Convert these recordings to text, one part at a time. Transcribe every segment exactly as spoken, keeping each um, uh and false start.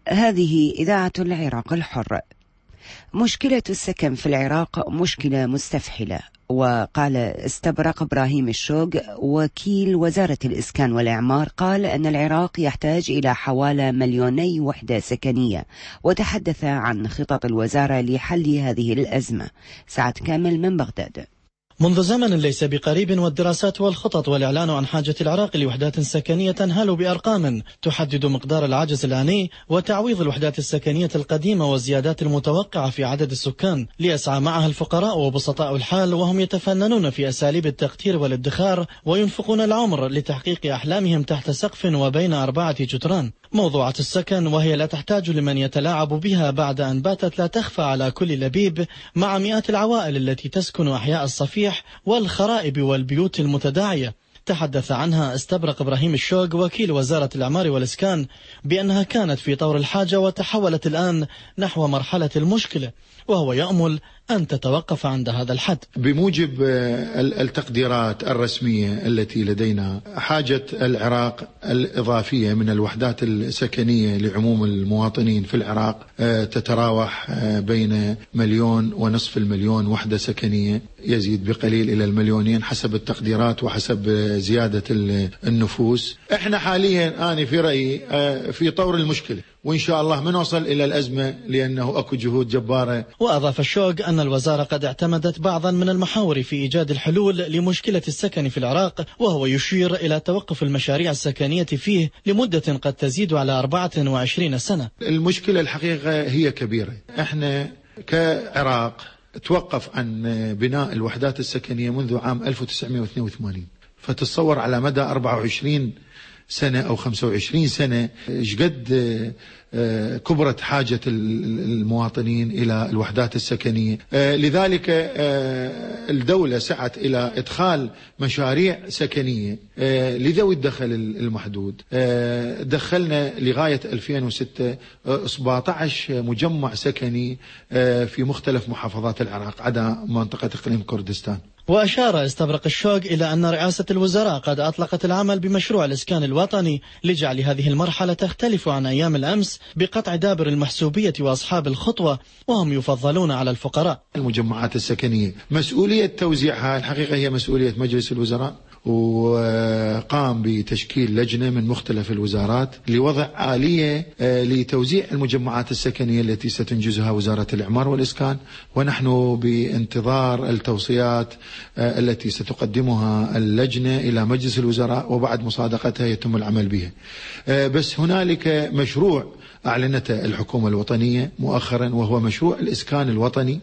هذه إذاعة العراق الحر. مشكلة السكن في العراق مشكلة مستفحلة. وقال استبرق إبراهيم الشوق وكيل وزارة الإسكان والإعمار قال أن العراق يحتاج إلى حوالي مليوني وحدة سكنية، وتحدث عن خطط الوزارة لحل هذه الأزمة. سعد كامل من بغداد. منذ زمن ليس بقريب والدراسات والخطط والإعلان عن حاجة العراق لوحدات سكنية تنهال بأرقام تحدد مقدار العجز الآني وتعويض الوحدات السكنية القديمة والزيادات المتوقعة في عدد السكان، ليسعى معها الفقراء وبسطاء الحال وهم يتفننون في أساليب التقتير والادخار وينفقون العمر لتحقيق أحلامهم تحت سقف وبين أربعة جدران. موضوعة السكن وهي لا تحتاج لمن يتلاعب بها بعد أن باتت لا تخفى على كل لبيب، مع مئات العوائل التي تسكن أحياء الصفيح والخرائب والبيوت المتداعية. تحدث عنها استبرق إبراهيم الشوق وكيل وزارة الإعمار والإسكان بأنها كانت في طور الحاجة وتحولت الآن نحو مرحلة المشكلة، وهو يأمل أن تتوقف عند هذا الحد. بموجب التقديرات الرسمية التي لدينا، حاجة العراق الإضافية من الوحدات السكنية لعموم المواطنين في العراق تتراوح بين مليون ونصف المليون وحدة سكنية، يزيد بقليل إلى المليونين حسب التقديرات وحسب زيادة النفوس. احنا حاليا أنا في رأيي في طور المشكلة، وإن شاء الله ما نوصل إلى الأزمة لأنه أكو جهود جبارة. وأضاف الشوق أن الوزارة قد اعتمدت بعضا من المحاور في إيجاد الحلول لمشكلة السكن في العراق، وهو يشير إلى توقف المشاريع السكنية فيه لمدة قد تزيد على أربعة وعشرين سنة. المشكلة الحقيقة هي كبيرة. احنا كعراق توقف عن بناء الوحدات السكنية منذ عام ألف وتسعمئة واثنين وثمانين، فتصور على مدى أربعة وعشرين سنة أو خمسة وعشرين سنة شقد كبرت حاجة المواطنين إلى الوحدات السكنية. لذلك الدولة سعت إلى إدخال مشاريع سكنية لذوي الدخل المحدود. دخلنا لغاية ألفين وستة سبعة عشر مجمع سكني في مختلف محافظات العراق عدا منطقة إقليم كردستان. وأشار استبرق الشوق إلى أن رئاسة الوزراء قد أطلقت العمل بمشروع الإسكان الوطني لجعل هذه المرحلة تختلف عن أيام الأمس بقطع دابر المحسوبية وأصحاب الخطوة، وهم يفضلون على الفقراء. المجمعات السكنية مسؤولية توزيعها الحقيقة هي مسؤولية مجلس الوزراء، وقام بتشكيل لجنة من مختلف الوزارات لوضع آلية لتوزيع المجمعات السكنية التي ستنجزها وزارة الإعمار والإسكان، ونحن بانتظار التوصيات التي ستقدمها اللجنة إلى مجلس الوزراء، وبعد مصادقتها يتم العمل بها. بس هنالك مشروع أعلنته الحكومة الوطنية مؤخرا، وهو مشروع الإسكان الوطني،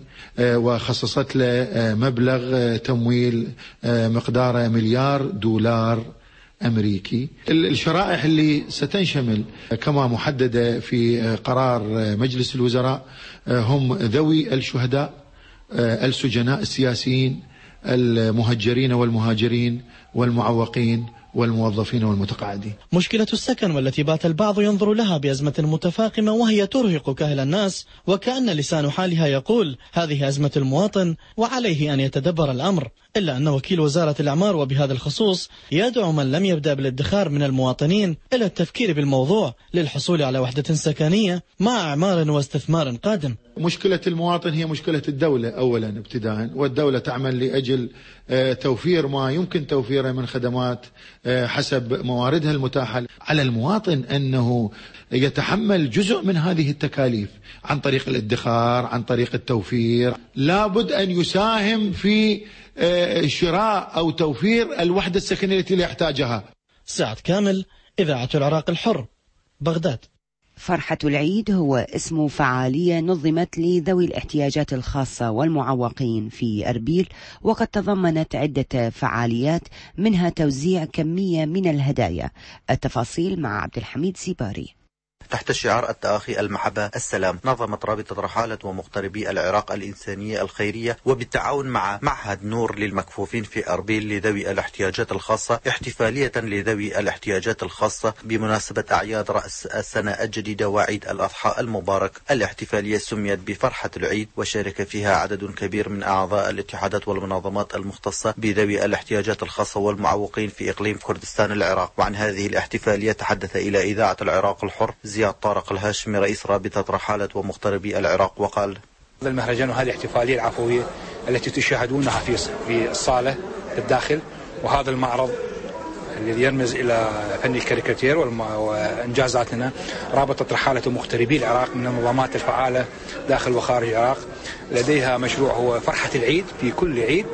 وخصصت له مبلغ تمويل مقداره مليار دولار أمريكي. الشرائح اللي ستنشمل كما محددة في قرار مجلس الوزراء هم ذوي الشهداء، السجناء السياسيين، المهجرين والمهاجرين والمعوقين والموظفين والمتقاعدين. مشكلة السكن والتي بات البعض ينظر لها بأزمة متفاقمة وهي ترهق كاهل الناس، وكأن لسان حالها يقول هذه أزمة المواطن وعليه أن يتدبر الأمر، إلا أن وكيل وزارة الإعمار وبهذا الخصوص يدعو من لم يبدأ بالادخار من المواطنين إلى التفكير بالموضوع للحصول على وحدة سكنية مع إعمار واستثمار قادم. مشكلة المواطن هي مشكلة الدولة أولا ابتداء، والدولة تعمل لأجل توفير ما يمكن توفيره من خدمات حسب مواردها المتاحة. على المواطن أنه يتحمل جزء من هذه التكاليف عن طريق الادخار، عن طريق التوفير. لابد أن يساهم في شراء أو توفير الوحدة السكنية التي يحتاجها. سعد كامل، إذاعة العراق الحر، بغداد. فرحة العيد هو اسم فعالية نظمت لذوي الاحتياجات الخاصة والمعوقين في أربيل، وقد تضمنت عدة فعاليات منها توزيع كمية من الهدايا. التفاصيل مع عبد الحميد سيباري. تحت شعار التآخي المحبة السلام، نظمت رابطة رحالة ومغتربي العراق الإنسانية الخيرية وبالتعاون مع معهد نور للمكفوفين في أربيل لذوي الاحتياجات الخاصة احتفالية لذوي الاحتياجات الخاصة بمناسبة أعياد رأس السنة الجديدة وعيد الأضحى المبارك. الاحتفالية سميت بفرحة العيد، وشارك فيها عدد كبير من أعضاء الاتحادات والمنظمات المختصة بذوي الاحتياجات الخاصة والمعوقين في إقليم كردستان العراق. وعن هذه الاحتفالية تحدث إلى إذاعة العراق الحر زياد طارق الهاشمي رئيس رابطة رحالة ومغتربي العراق وقال: هذا المهرجان وهذه الاحتفالية العفوية التي تشاهدونها في في الصالة بالداخل، وهذا المعرض الذي يرمز إلى فن الكاريكاتير وإنجازاتنا. رابطة رحالة ومغتربي العراق من المنظمات الفعالة داخل وخارج العراق، لديها مشروع هو فرحة العيد. في كل عيد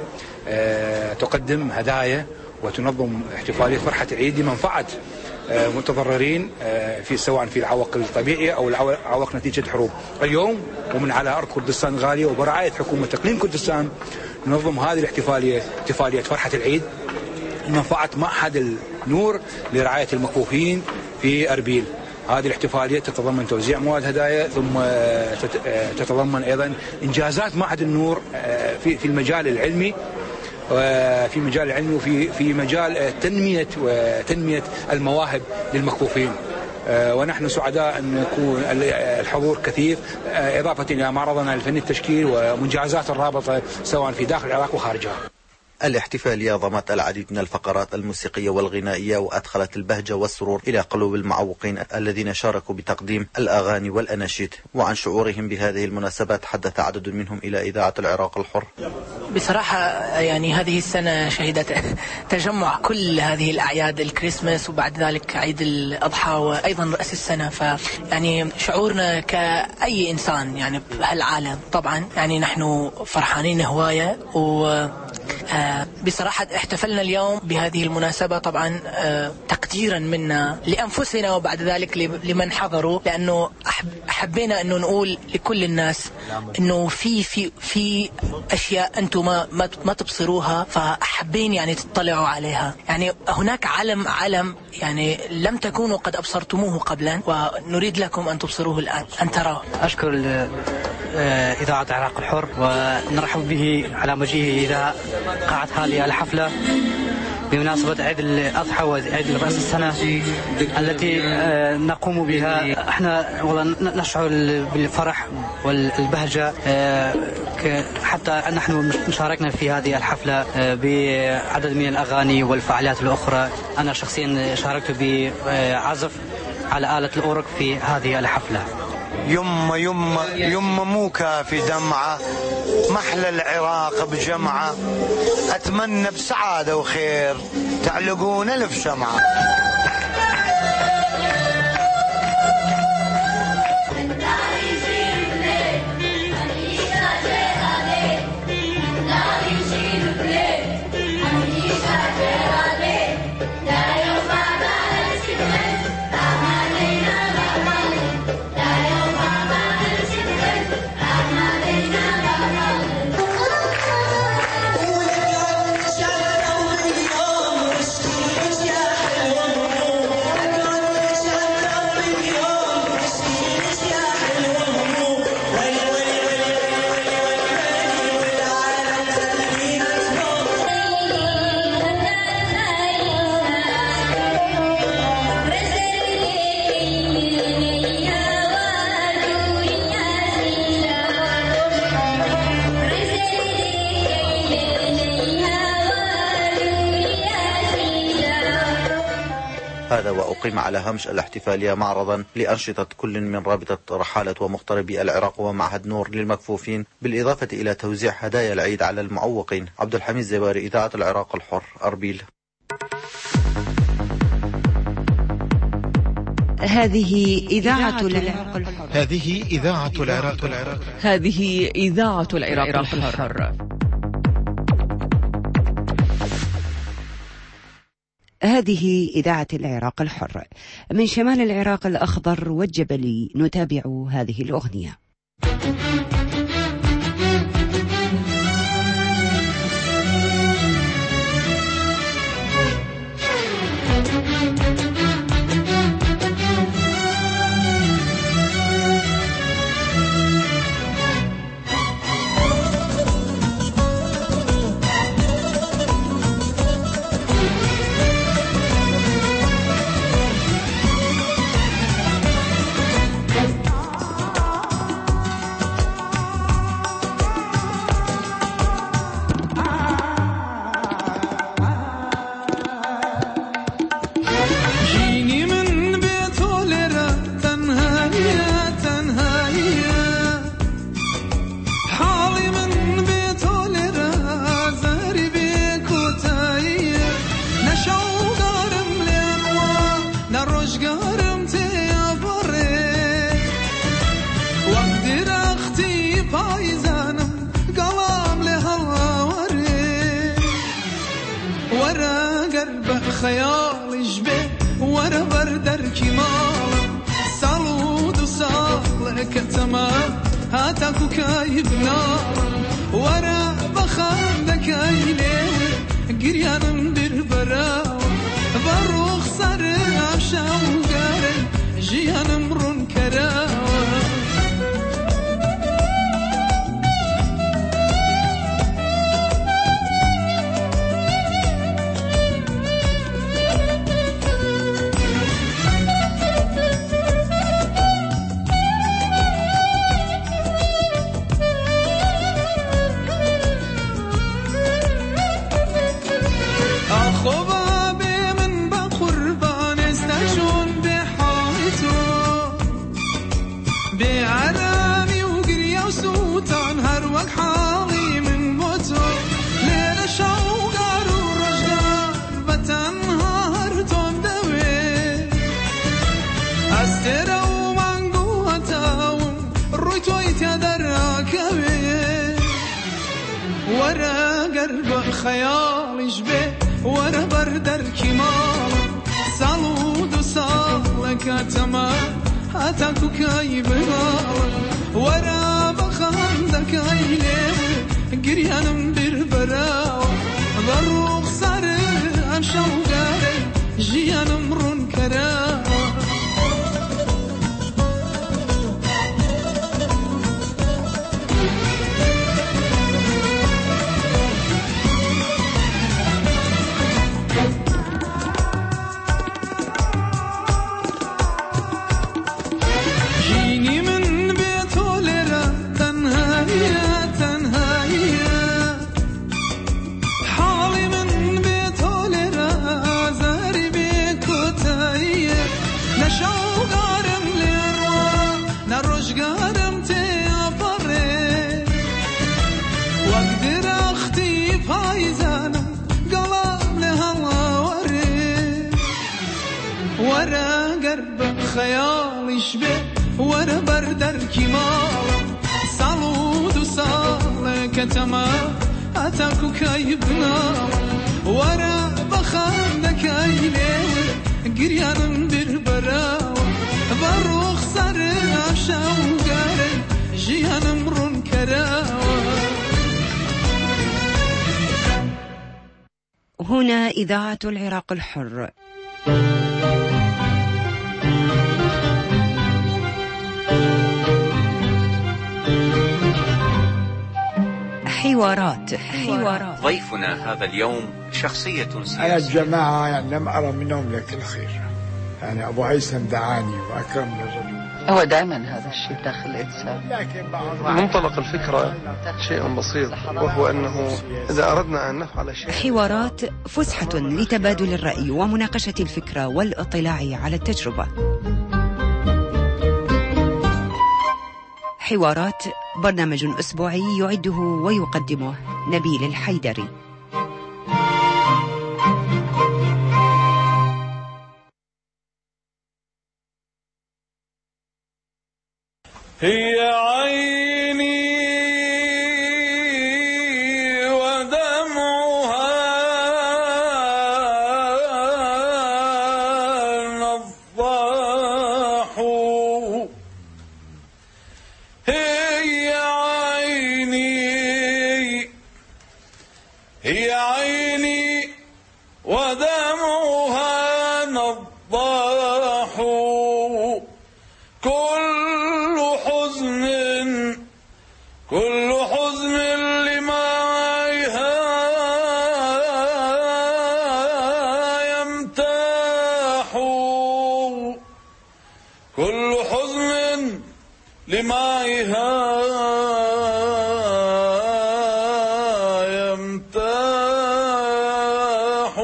تقدم هدايا وتنظم احتفالية فرحة العيد لمنفعة متضررين في سواء في العوق الطبيعي أو العوق نتيجة حروب. اليوم ومن على أرض كردستان الغالية وبرعاية حكومة إقليم كردستان ننظم هذه الاحتفالية، احتفالية فرحة العيد لمنفعة معهد النور لرعاية المكفوفين في أربيل. هذه الاحتفالية تتضمن توزيع مواد هدايا، ثم تتضمن أيضا إنجازات معهد النور في في المجال العلمي وفي مجال العلم وفي في مجال تنمية وتنمية المواهب للمكفوفين. ونحن سعداء أن يكون الحضور كثيف، إضافة إلى معرضنا الفني التشكيل ومنجزات الرابطة سواء في داخل العراق وخارجها. الاحتفالية ضمت العديد من الفقرات الموسيقية والغنائية، وأدخلت البهجة والسرور إلى قلوب المعوقين الذين شاركوا بتقديم الأغاني والأناشيد. وعن شعورهم بهذه المناسبات حدث عدد منهم إلى إذاعة العراق الحر. بصراحة يعني هذه السنة شهدت تجمع كل هذه الأعياد، الكريسماس وبعد ذلك عيد الأضحى وأيضا رأس السنة، فيعني شعورنا كأي إنسان يعني بهالعالم طبعا يعني نحن فرحانين هواية. و بصراحة احتفلنا اليوم بهذه المناسبة طبعا تقديرا منا لأنفسنا وبعد ذلك لمن حضروا، لأنه حبينا أنه نقول لكل الناس أنه في في في أشياء أنتم ما ما تبصروها، فحبين يعني تطلعوا عليها. يعني هناك علم علم يعني لم تكونوا قد أبصرتموه قبلا، ونريد لكم أن تبصروه الآن، أن تراه. أشكر إذاعة العراق الحر ونرحب به على مجيئه إلى قاعة هذه الحفلة بمناسبة عيد الأضحى وعيد رأس السنة التي نقوم بها. احنا والله نشعر بالفرح والبهجة، حتى نحن شاركنا في هذه الحفلة بعدد من الأغاني والفعاليات الأخرى. أنا شخصيا شاركت بعزف على آلة الأورق في هذه الحفلة. يما يما يما موكا في دمعة، محلى العراق بجمعة، أتمنى بسعادة وخير تعلقون ألف شمعة. هذا وأقيم على هامش الاحتفالية معرضا لأنشطة كل من رابطة رحالة ومغتربي العراق ومعهد نور للمكفوفين، بالإضافة إلى توزيع هدايا العيد على المعوقين. عبد الحميد زباري، إذاعة العراق الحر، أربيل. هذه إذاعة العراق الحر. هذه إذاعة العراق الحر. هذه إذاعة العراق الحر. هذه إذاعة العراق الحر. من شمال العراق الأخضر والجبلي نتابع هذه الأغنية. بخيال جبه ورا بردر كمال صالود وصالك تمام هاتاكو كايبنا ورا بخاندك ايلي قريانم بربرا بروخ صار عشاو قارن جيانم رون كرا بعرامي وقريا وسوتان هروك حالي من موتو ليلة شوقار ورجدار بتنهار توم دوي أسترا ومانقوها تاوم رويتو يتدركوي ورا قرب خيال جبه ورا بردر كمال صالود وصالك تمام هاتاكو كايبنا ورا بخاندك ايلي قريانم بربرا ضروق صار امشا وقاري جيانم رون كرا ورا قرب خيال يشبه ورا بردر كمال صالود وصالك تمام أتاكو كايبنا ورا بخاندك ايلي قريانم بربرا بروخ صار عشا وقاري جيانم رون كرا. هنا إذاعة العراق الحر. حوارات حوارات ضيفنا هذا اليوم شخصية سياسية. أنا الجماعة يعني لم أرى منهم لك الخير، يعني أبو هيثم دعاني وأكرم رجل. هو دائما هذا الشيء داخل الإنسان. منطلق الفكرة شيء بسيط، وهو أنه إذا أردنا أن نفعل شيء. حوارات فسحة لتبادل الرأي ومناقشة الفكرة والاطلاع على التجربة. حوارات برنامج أسبوعي يعده ويقدمه نبيل الحيدري. هي عيني ودمعها نضاح، هي عيني هي عيني ودمعها نضاح، كل حزن كل حزن لمعها يمتاح، كل حزن لمعها يمتاح.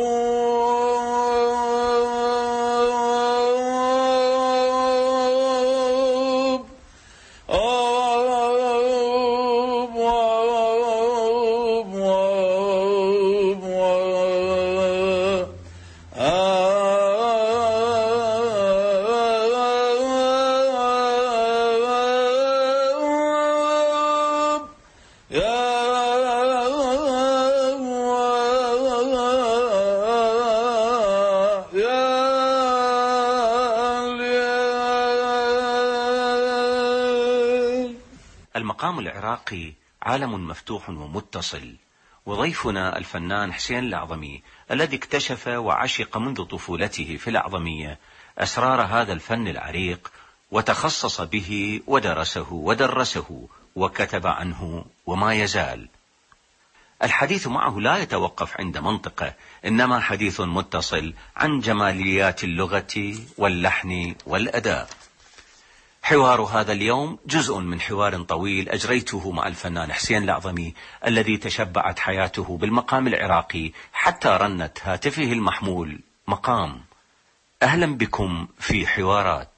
المقام العراقي عالم مفتوح ومتصل، وضيفنا الفنان حسين الأعظمي الذي اكتشف وعشق منذ طفولته في الأعظمية أسرار هذا الفن العريق، وتخصص به ودرسه ودرسه وكتب عنه وما يزال. الحديث معه لا يتوقف عند منطقة، إنما حديث متصل عن جماليات اللغة واللحن والأداء. حوار هذا اليوم جزء من حوار طويل أجريته مع الفنان حسين الأعظمي الذي تشبعت حياته بالمقام العراقي حتى رنت هاتفه المحمول مقام. أهلا بكم في حوارات.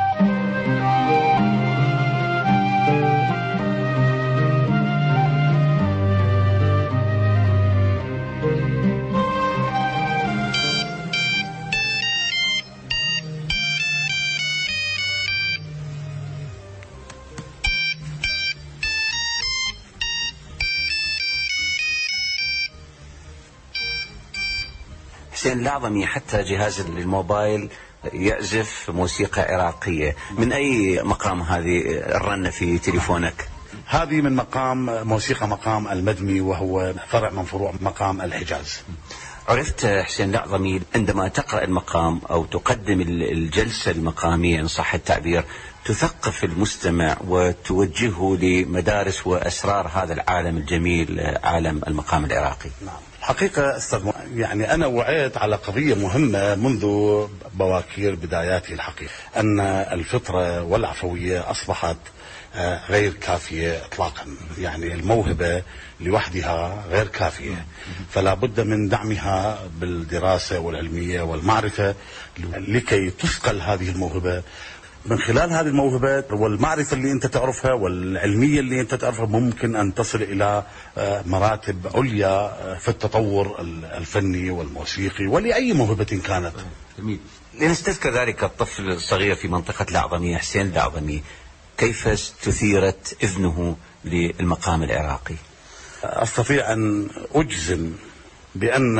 حسين الأعظمي حتى جهاز الموبايل يعزف موسيقى عراقية. من أي مقام هذه الرنة في تليفونك؟ هذه من مقام موسيقى مقام المدمي، وهو فرع من فروع مقام الحجاز. عرفت حسين الأعظمي عندما تقرأ المقام أو تقدم الجلسة المقامية إن صح التعبير تثقف المستمع وتوجهه لمدارس وأسرار هذا العالم الجميل، عالم المقام العراقي. نعم حقيقة أستاذ، يعني أنا وعيت على قضية مهمة منذ بواكير بداياتي الحقيقة، أن الفطرة والعفوية أصبحت غير كافية إطلاقا. يعني الموهبة لوحدها غير كافية، فلا بد من دعمها بالدراسة والعلمية والمعرفة لكي تثقل هذه الموهبة. من خلال هذه الموهبة والمعرفة اللي أنت تعرفها والعلمية اللي أنت تعرفها ممكن أن تصل إلى مراتب عليا في التطور الفني والموسيقي ولأي موهبة كانت. جميل. لنستذكر ذلك الطفل الصغير في منطقة الأعظمية حسين الأعظمي، كيف استثيرت إذنه للمقام العراقي؟ أستطيع أن أجزم بأن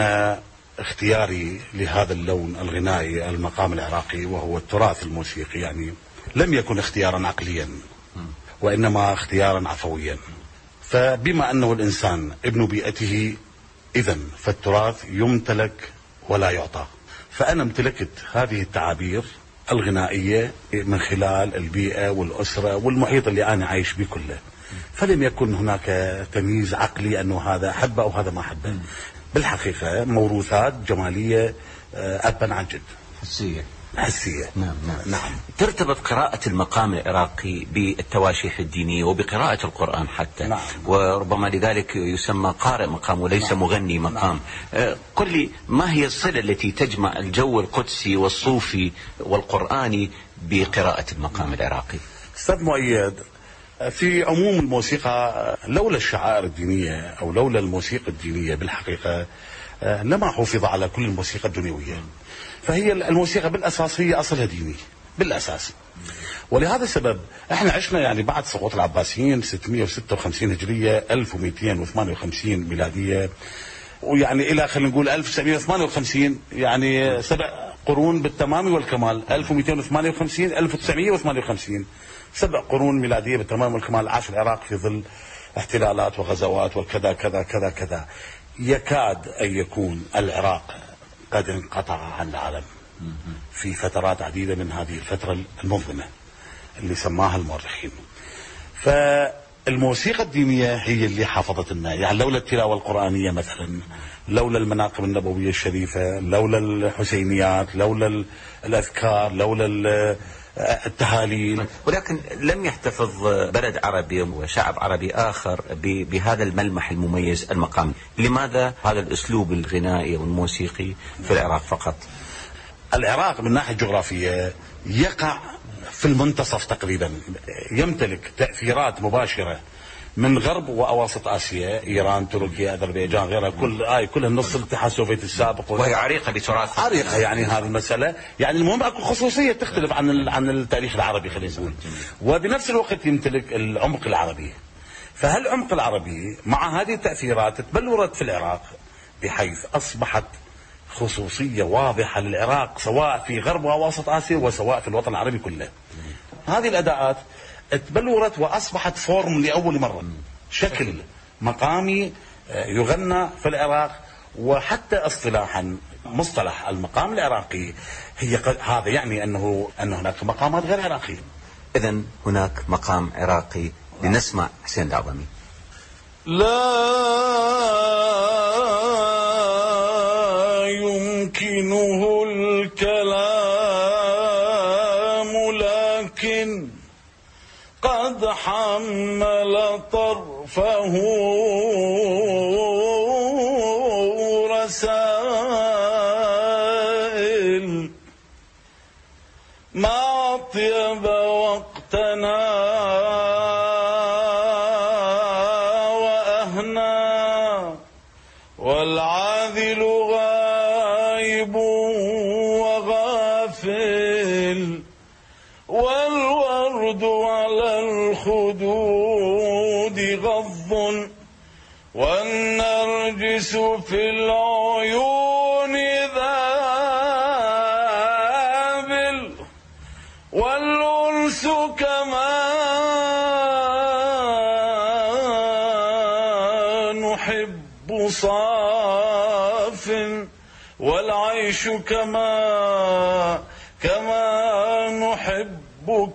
اختياري لهذا اللون الغنائي المقام العراقي وهو التراث الموسيقي يعني لم يكن اختيارا عقليا وإنما اختيارا عفويا. فبما أنه الإنسان ابن بيئته إذن فالتراث يمتلك ولا يعطى، فأنا امتلكت هذه التعابير الغنائية من خلال البيئة والأسرة والمحيط اللي أنا عايش به كله، فلم يكن هناك تمييز عقلي أنه هذا أحبه أو هذا ما أحبه. بالحقيقة موروثات جمالية أبا عن جد، حسية حسية. نعم نعم نعم. ترتبط قراءة المقام العراقي بالتواشيح الدينية وبقراءة القرآن حتى. نعم. وربما لذلك يسمى قارئ مقام وليس نعم. مغني مقام. نعم. قل لي ما هي الصلة التي تجمع الجو القدسي والصوفي والقرآني بقراءة المقام العراقي؟ أستاذ مؤيد، في عموم الموسيقى لولا الشعائر الدينية أو لولا الموسيقى الدينية بالحقيقة لما حافظ على كل الموسيقى الدنيوية، فهي الموسيقى بالأساس هي أصلها ديني بالأساس. ولهذا السبب احنا عشنا يعني بعد سقوط العباسيين ستمئة وستة وخمسين هجرية ألف ومئتين وثمانية وخمسين ميلادية، ويعني إلى خلينا نقول ألف وتسعمئة وثمانية وخمسين، يعني سبع قرون بالتمام والكمال. ألف ومئتين وثمانية وخمسين ألف وتسعمئة وثمانية وخمسين سبع قرون ميلادية بالتمام والكمال. عاش العراق في ظل احتلالات وغزوات وكذا كذا كذا كذا. يكاد أن يكون العراق قد انقطع عن العالم في فترات عديدة من هذه الفترة المظلمة اللي سماها المؤرخين. فالموسيقى الدينية هي اللي حافظت لنا، يعني لولا التلاوة القرآنية مثلا، لولا المناقب النبوية الشريفة، لولا الحسينيات، لولا الأذكار، لولا التهاليل. ولكن لم يحتفظ بلد عربي وشعب عربي آخر بهذا الملمح المميز المقامي. لماذا هذا الأسلوب الغنائي والموسيقي في العراق فقط؟ العراق من ناحية جغرافية يقع في المنتصف تقريبا، يمتلك تأثيرات مباشرة من غرب وأواسط آسيا، إيران، تركيا، أذربيجان، غيرها، كل آي كل النص الاتحاد السوفيتي السابق، وهي عريقة بتراث عريقة. يعني هذه المسألة يعني المهم أكو خصوصية تختلف عن عن التاريخ العربي خلينا نقول، وبنفس الوقت يمتلك العمق العربي. فهالعمق العربي مع هذه التأثيرات تبلورت في العراق بحيث أصبحت خصوصية واضحة للعراق سواء في غرب وأواسط آسيا وسواء في الوطن العربي كله. هذه الأداءات تبلورت وأصبحت فورم لأول مرة، شكل مقامي يغنى في العراق. وحتى اصطلاحا مصطلح المقام العراقي هي هذا يعني أنه أن هناك مقامات غير عراقية. إذن هناك مقام عراقي، لنسمع حسين الأعظمي. لا يمكنه الكلام لكن قد حمل طرفه رسائل ما أطيب وقتنا وأهنا والعاذل غائب وغافل والورد على الخدود غض والنرجس في العيون ذابل والأنس كما نحب صاف والعيش كما كما نحب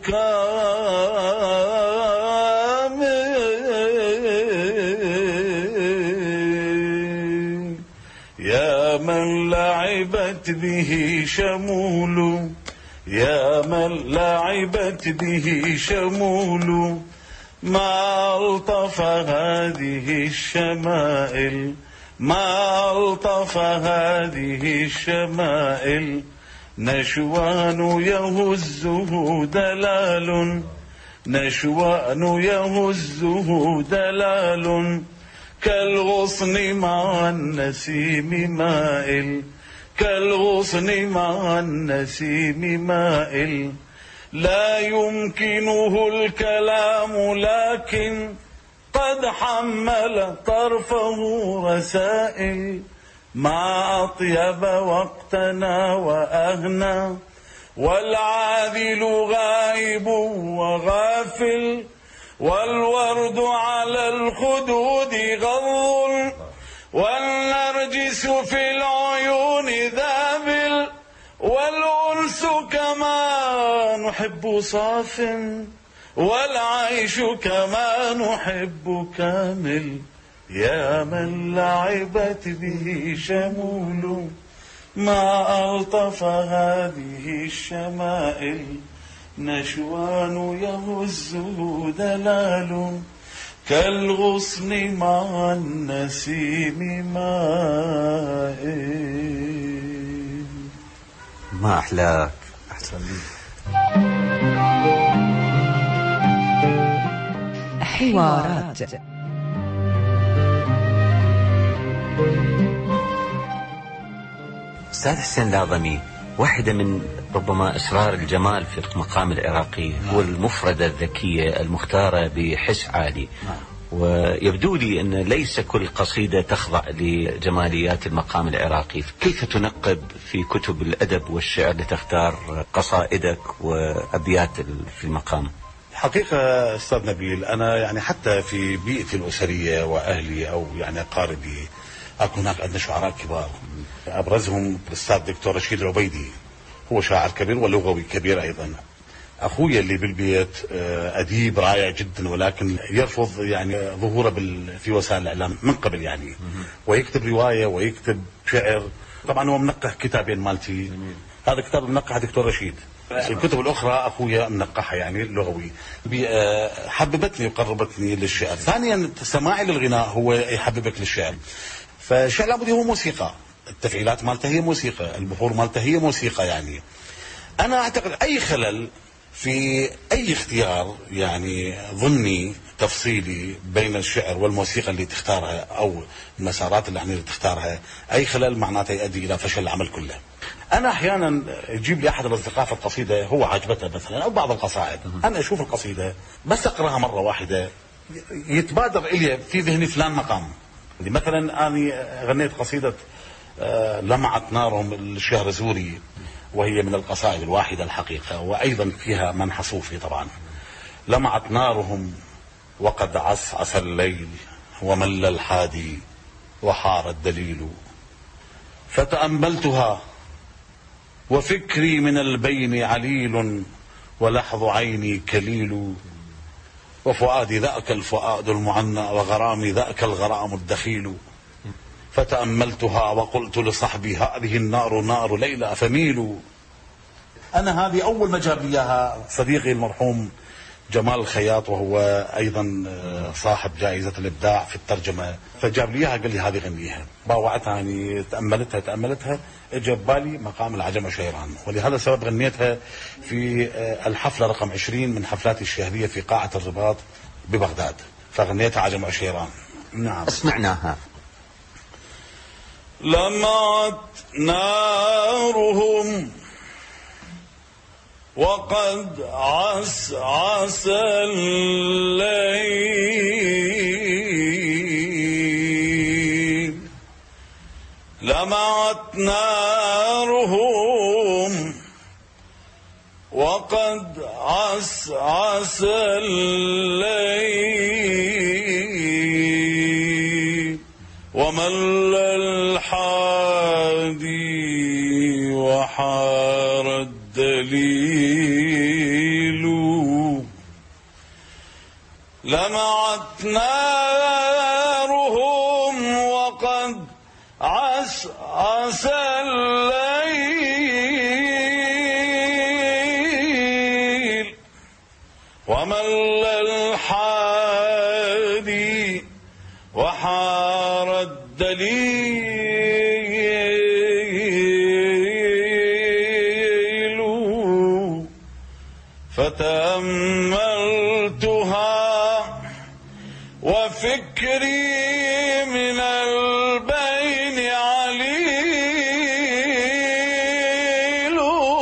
كامل. يا من لعبت به شمول يا من لعبت به شمول ما ألطف هذه الشمائل ما ألطف هذه الشمائل نشوان يهزه دلال نشوان يهزه دلال كالغصن مع النسيم مائل كالغصن مع النسيم مائل. لا يمكنه الكلام لكن قد حمل طرفه رسائل ما أطيب وقتنا وأهنا والعاذل غائب وغافل والورد على الخدود غض والنرجس في العيون ذابل والأنس كما نحب صاف والعيش كما نحب كامل. يا من لعبت به شمول ما ألطف هذه الشمائل نشوان يهزه دلال كالغصن مع النسيم مائل. ما أحلاك. أحسن لي. حوارات. أستاذ حسين الأعظمي، واحدة من ربما أسرار الجمال في المقام العراقي هو المفردة الذكية المختارة بحس عالي. ويبدو لي أن ليس كل قصيدة تخضع لجماليات المقام العراقي. كيف تنقب في كتب الأدب والشعر لتختار قصائدك وأبيات في المقام؟ حقيقة أستاذ نبيل، أنا يعني حتى في بيئتي الأسرية وأهلي أو يعني أقاربي أكون هناك عندنا شعراء كبار، أبرزهم الأستاذ دكتور رشيد العبيدي، هو شاعر كبير ولغوي كبير أيضا. أخويا اللي بالبيت أديب رائع جدا، ولكن يرفض يعني ظهوره في وسائل الإعلام من قبل يعني، ويكتب رواية ويكتب شعر. طبعا هو منقح كتابين مالتي، هذا كتاب منقح دكتور رشيد، الكتب الأخرى أخويا منقحها يعني لغوي. حببتني وقربتني للشعر. ثانيا سماعي للغناء هو يحببك للشعر. فالشعر لابد هو موسيقى، التفعيلات مالته هي موسيقى، البحور مالته هي موسيقى. يعني أنا أعتقد أي خلل في أي اختيار يعني ضمني تفصيلي بين الشعر والموسيقى اللي تختارها أو المسارات اللي اللي تختارها، أي خلل معناته يؤدي إلى فشل العمل كله. أنا أحيانا يجيب لي أحد الأصدقاء في القصيدة هو عجبته مثلا أو بعض القصائد، أنا أشوف القصيدة بس أقرأها مرة واحدة يتبادر إلي في ذهني فلان مقام. مثلا أنا غنيت قصيدة لمعت نارهم الشهرزوري، وهي من القصائد الواحدة الحقيقة، وأيضا فيها منح صوفي طبعا. لمعت نارهم وقد عسعس الليل ومل الحادي وحار الدليل، فتأملتها وفكري من البين عليل ولحظ عيني كليل، وفؤادي ذاك الفؤاد المعنى وغرامي ذاك الغرام الدخيل، فتأملتها وقلت لصحبي هذه النار نار ليلى فميلوا. أنا هذه أول ما جاب لي إياها صديقي المرحوم جمال الخياط، وهو أيضا صاحب جائزة الإبداع في الترجمة، فجاب لي إياها قال لي هذه غنيها. باوعتها يعني تأملتها تأملتها اجى ببالي مقام العجم شيران، ولهذا السبب غنيتها في الحفلة رقم عشرين من حفلاتي الشهرية في قاعة الرباط ببغداد، فغنيتها عجم شيران. نعم اسمعناها. لمعت نارهم وقد عسعس الليل، لمعت نارهم وقد عسعس الليل ومل الحادي وحار الدليل، لمعت نارهم وقد عسعس الليل ومل الحادي وحار الدليل، فتأملتها وفكري من البين عليل،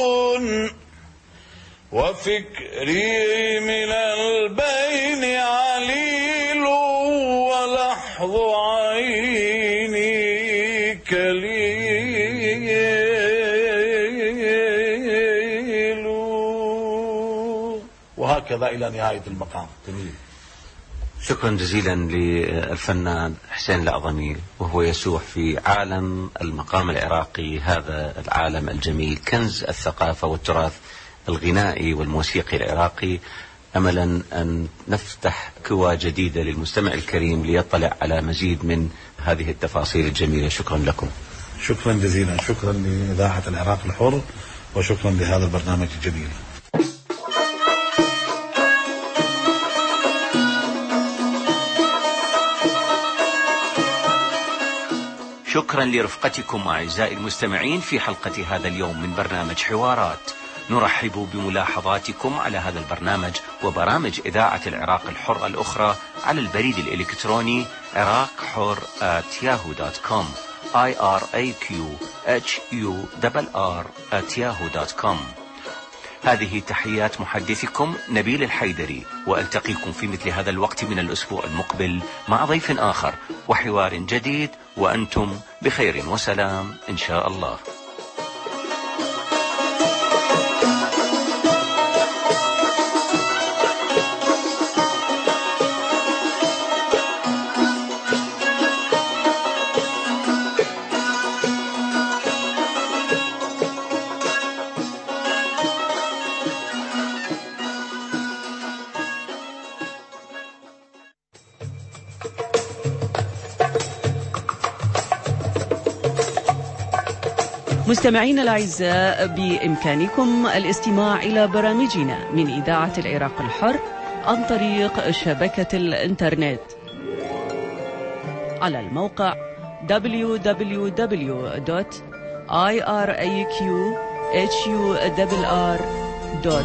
وفكري من البين عليل ولحظ عيني كليل، وهكذا إلى نهاية المقام. شكرا جزيلا للفنان حسين الأعظمي، وهو يسوح في عالم المقام العراقي، هذا العالم الجميل كنز الثقافة والتراث الغنائي والموسيقي العراقي. أملا أن نفتح كوى جديدة للمستمع الكريم ليطلع على مزيد من هذه التفاصيل الجميلة. شكرا لكم. شكرا جزيلا، شكرا لإذاعة العراق الحر، وشكرا لهذا البرنامج الجميل. شكرا لرفقتكم أعزائي المستمعين في حلقة هذا اليوم من برنامج حوارات. نرحب بملاحظاتكم على هذا البرنامج وبرامج إذاعة العراق الحر الأخرى على البريد الإلكتروني عراق حر آت ياهو دوت كوم I R A Q H U R R at yahoo dot com. هذه تحيات محدثكم نبيل الحيدري، وألتقيكم في مثل هذا الوقت من الأسبوع المقبل مع ضيف آخر وحوار جديد، وأنتم بخير وسلام إن شاء الله. مستمعينا الأعزاء، بإمكانكم الاستماع إلى برامجنا من إذاعة العراق الحر عن طريق شبكة الإنترنت على الموقع دبليو دبليو دبليو دوت آي آر إيه كيو إتش يو آر آر دوت